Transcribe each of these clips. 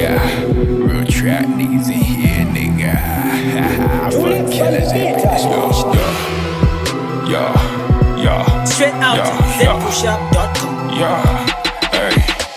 Yeah, real trap niggas in here, nigga. Fuck killers in this bitch. Yeah. Straight out to ZPushUp.com. Yeah, hey.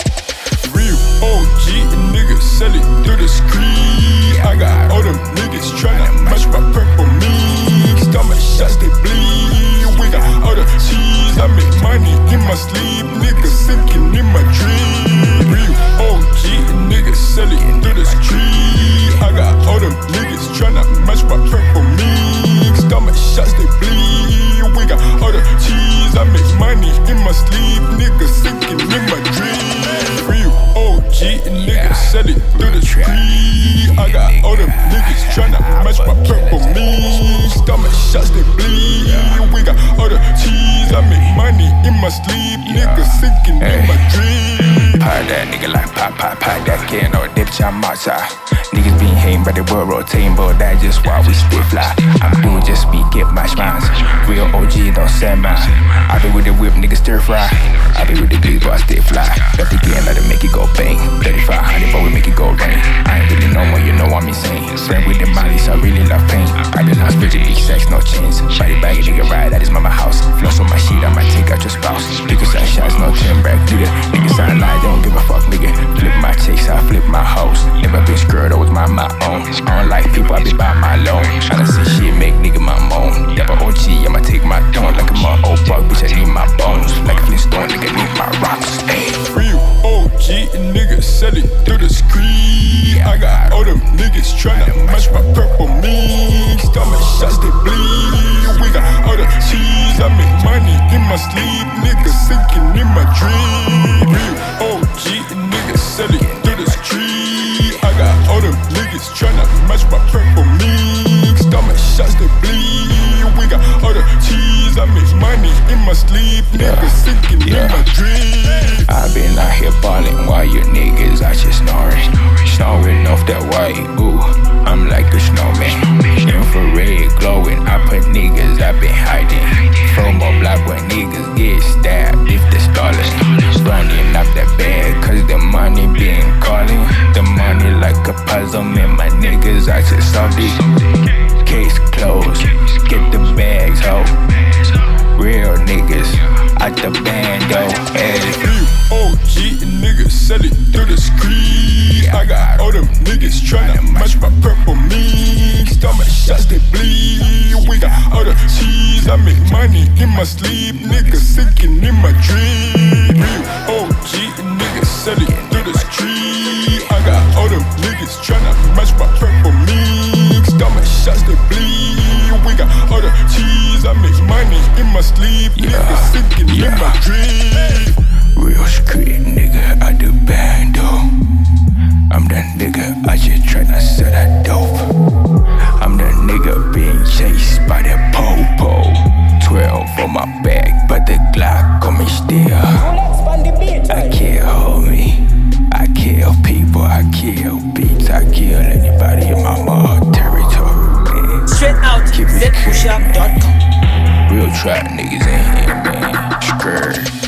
Real OG niggas sell it through the screen. I got all them niggas tryna match my purple me. Stomach shots they bleed. We got all the cheese. I make money in my sleep. Niggas sinking in my dream. Real OG niggas sell it through the screen. I got all them niggas tryna match my purple me. Stomach shots they bleed. We got all the cheese. I make money in my sleep. Niggas sinking in my dream. Real OG niggas sell it through the tree. I got all them niggas tryna match my purple me. Stomach shots they bleed. We got all the cheese. I make money in my sleep. Niggas sinking in my dream. Pop that nigga like pop that kid, no dip I'm outside. Niggas be hating, but they world rotating, but that's just why we stay fly. I'm doing just speak, get my minds. Real OG, don't send mine. I be with the whip, niggas stir fry. I be with the glizz, but I stay fly. Got the game, let it make it go bang. 3500, but we make it go rain. I ain't really no more, you know I'm insane. Friend with the mollies, I really love pain. I been lost, bitch, big sex, no chains. Body bag, nigga ride, that is mama house. Floss on my sheet, I might take out your spouse. Pickle side shots, no chin back, nigga. Niggas I lie, don't give a fuck, nigga. Flip my chicks, I flip my hoes. Never been screwed, always my own. I don't like people, I be by my loan. I done see shit, make nigga my moan. Dapper OG, I'ma take my tone. Like a my old buck, bitch, I need my bones. Like a Flintstone, nigga, need my rocks. Ayy. Real OG niggas sell it through the screen. I got all them niggas tryna match my purple me. Stomach shots they bleed. We got all the cheese. I make money in my sleep. Niggas sinking in my dream. Real OG niggas sell it through the screen. I got all them niggas tryna match my purple me. Stomach shots they bleed. We got all the cheese. I make money in my sleep. Niggas sinking in my dream. I been out here ballin' while you niggas out here snoring. Snoring off that white, ooh, I'm like a snowman. Infrared glowing, I put niggas I been hiding. From a block where niggas get stabbed if they stallin'. Running up that bag cause the money been calling. The money like a puzzle, man, my niggas out here solved it. Case closed, get the bags, ho. Real niggas out the bando, hey. Real OG niggas sell it through the screen. I got all them niggas tryna match my purple me. Stomach shots they bleed. We got all the cheese. I make money in my sleep. Niggas sinking in my dream. Real OG niggas sell it through the screen. I got all them niggas tryna match my purple me. Stomach shots they bleed. We got all the cheese. I make money in my sleep. Niggas sinking in my dream. Real street nigga out the bando. I'm that nigga out here tryna sell that dope. I'm that nigga being chased by that po-po. 12 on my back, but the Glock on me still. I can't hold me. I kill people, I kill beats, I kill anybody in my mother territory. Straight out to ZPushUp.com. Real trap niggas in here, man. Skirt.